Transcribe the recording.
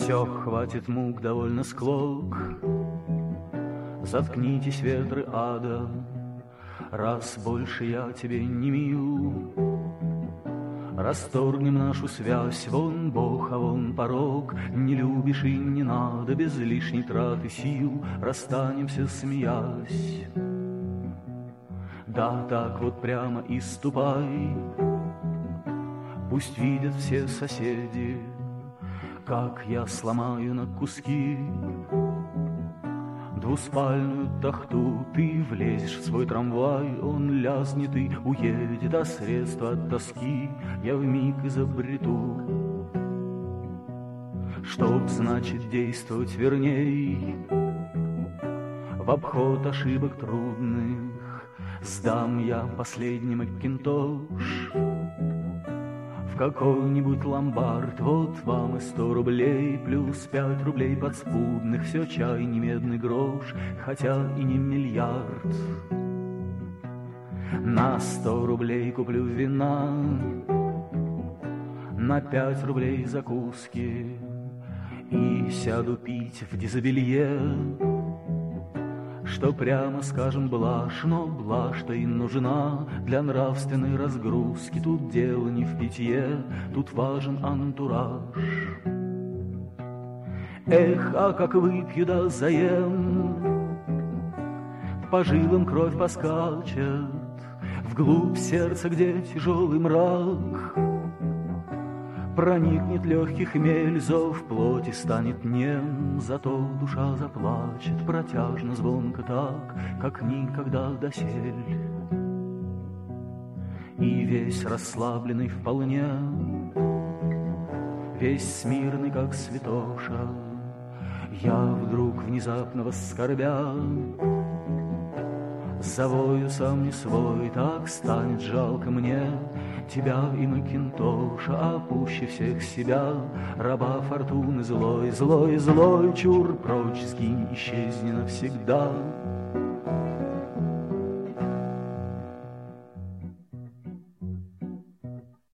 Все, хватит мук, довольно склок. Заткнитесь, ветры ада, раз больше я тебе не мил. Расторгнем нашу связь, вон Бог, а вон порог. Не любишь и не надо, без лишней траты сил расстанемся, смеясь. Да, так вот прямо и ступай. Пусть видят все соседи, как я сломаю на куски двуспальную тахту. Ты влезешь в свой трамвай, он лязнет и уедет, а средства от тоски я вмиг изобрету. Чтоб, значит, действовать верней, в обход ошибок трудных сдам я последний макинтош в какой-нибудь ломбард. Вот вам и 100 рублей, плюс 5 рублей подспудных. Все чай, не медный грош, хотя и не миллиард. На 100 рублей куплю вина, на 5 рублей закуски и сяду пить в дизобелье, что, прямо скажем, блажь, но блажь-то и нужна для нравственной разгрузки. Тут дело не в питье, тут важен антураж. Эх, а как выпью да заем, по жилам кровь поскачет, вглубь сердца, где тяжелый мрак. Проникнет легкий хмель, зов плоти станет нем, зато душа заплачет протяжно, звонко так, как никогда досель. И весь расслабленный вполне, весь смирный, как святоша, я вдруг внезапно воскорбя завою сам не свой. Так станет жалко мне тебя и макинтоша, а пуще всех себя, раба фортуны злой, злой, злой. Чур прочь, сгинь, исчезни навсегда.